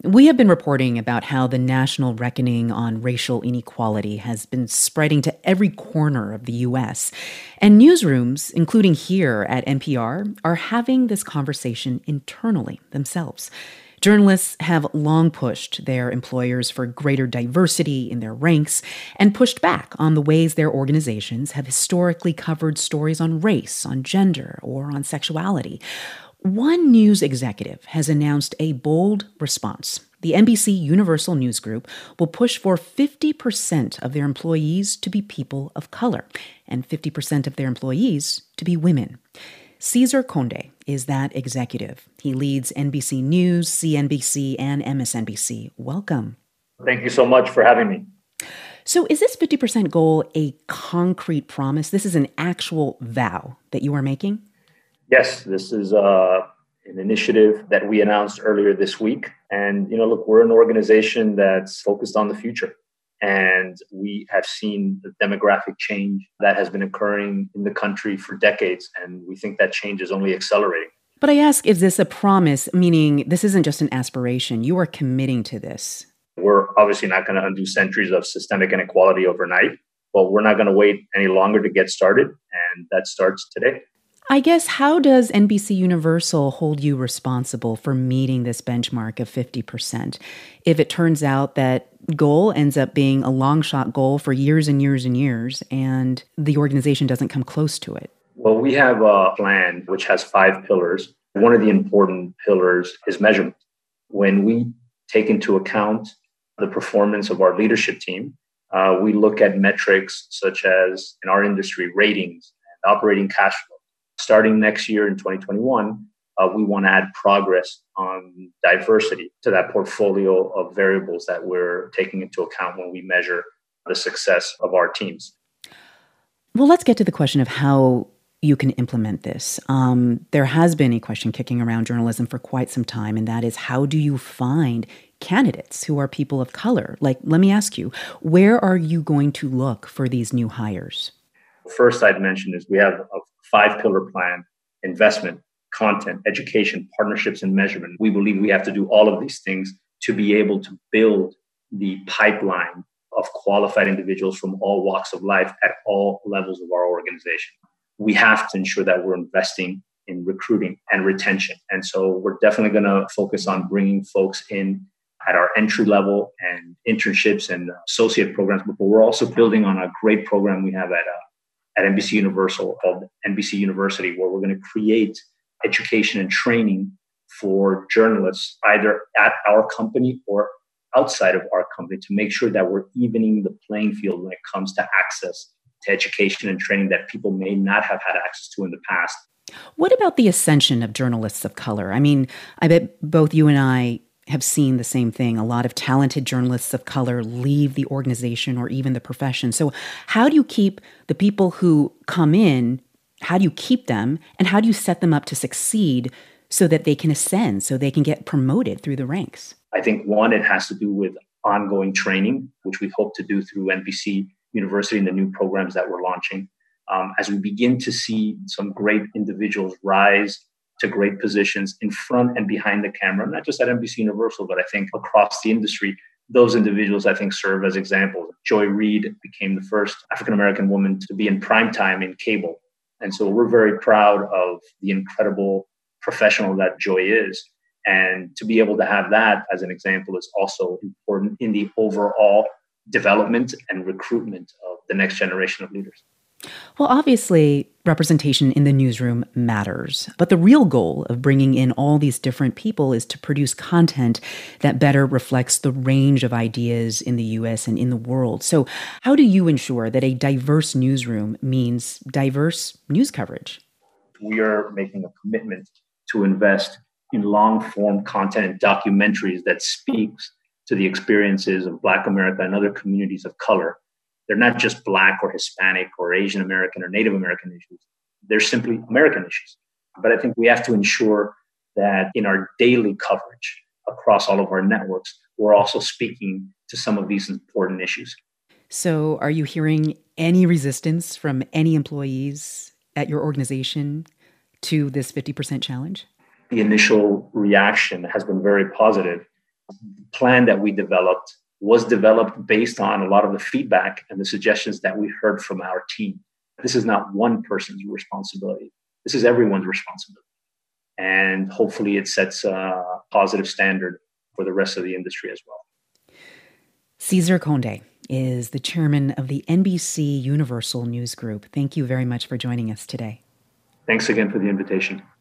We have been reporting about how the national reckoning on racial inequality has been spreading to every corner of the U.S. And newsrooms, including here at NPR, are having this conversation internally themselves. Journalists have long pushed their employers for greater diversity in their ranks and pushed back on the ways their organizations have historically covered stories on race, on gender, or on sexuality. One news executive has announced a bold response. The NBC Universal News Group will push for 50% of their employees to be people of color and 50% of their employees to be women. Cesar Conde is that executive. He leads NBC News, CNBC, and MSNBC. Welcome. Thank you so much for having me. So is this 50% goal a concrete promise? This is an actual vow that you are making? Yes, this is an initiative that we announced earlier this week. And, look, we're an organization that's focused on the future. And we have seen the demographic change that has been occurring in the country for decades. And we think that change is only accelerating. But I ask, is this a promise, meaning this isn't just an aspiration? You are committing to this. We're obviously not going to undo centuries of systemic inequality overnight, but we're not going to wait any longer to get started. And that starts today. I guess, how does NBC Universal hold you responsible for meeting this benchmark of 50%? If it turns out that goal ends up being a long shot goal for years and years and years, and the organization doesn't come close to it? Well, we have a plan which has 5 pillars. One of the important pillars is measurement. When we take into account the performance of our leadership team, we look at metrics such as, in our industry, ratings and operating cash flow. Starting next year in 2021, we want to add progress on diversity to that portfolio of variables that we're taking into account when we measure the success of our teams. Well, let's get to the question of how you can implement this. There has been a question kicking around journalism for quite some time, and that is, how do you find candidates who are people of color? Like, let me ask you, where are you going to look for these new hires? First, I'd mention is we have a 5-pillar plan: investment, content, education, partnerships, and measurement. We believe we have to do all of these things to be able to build the pipeline of qualified individuals from all walks of life at all levels of our organization. We have to ensure that we're investing in recruiting and retention. And so we're definitely going to focus on bringing folks in at our entry level and internships and associate programs, but we're also building on a great program we have at NBC Universal called NBC University, where we're going to create education and training for journalists, either at our company or outside of our company, to make sure that we're evening the playing field when it comes to access to education and training that people may not have had access to in the past. What about the ascension of journalists of color? I mean, I bet both you and I have seen the same thing. A lot of talented journalists of color leave the organization or even the profession. So how do you keep the people who come in, how do you keep them, and how do you set them up to succeed so that they can ascend, so they can get promoted through the ranks? I think, one, it has to do with ongoing training, which we hope to do through NBC University and the new programs that we're launching. As we begin to see some great individuals rise to great positions in front and behind the camera, not just at NBC Universal, but I think across the industry, those individuals, I think, serve as examples. Joy Reid became the first African-American woman to be in primetime in cable. And so we're very proud of the incredible professional that Joy is. And to be able to have that as an example is also important in the overall development and recruitment of the next generation of leaders. Well, obviously, representation in the newsroom matters, but the real goal of bringing in all these different people is to produce content that better reflects the range of ideas in the U.S. and in the world. So how do you ensure that a diverse newsroom means diverse news coverage? We are making a commitment to invest in long-form content and documentaries that speaks to the experiences of Black America and other communities of color. They're not just Black or Hispanic or Asian American or Native American issues. They're simply American issues. But I think we have to ensure that in our daily coverage across all of our networks, we're also speaking to some of these important issues. So are you hearing any resistance from any employees at your organization to this 50% challenge? The initial reaction has been very positive. plan that we developed was developed based on a lot of the feedback and the suggestions that we heard from our team. This is not one person's responsibility. This is everyone's responsibility. And hopefully it sets a positive standard for the rest of the industry as well. Cesar Conde is the chairman of the NBC Universal News Group. Thank you very much for joining us today. Thanks again for the invitation.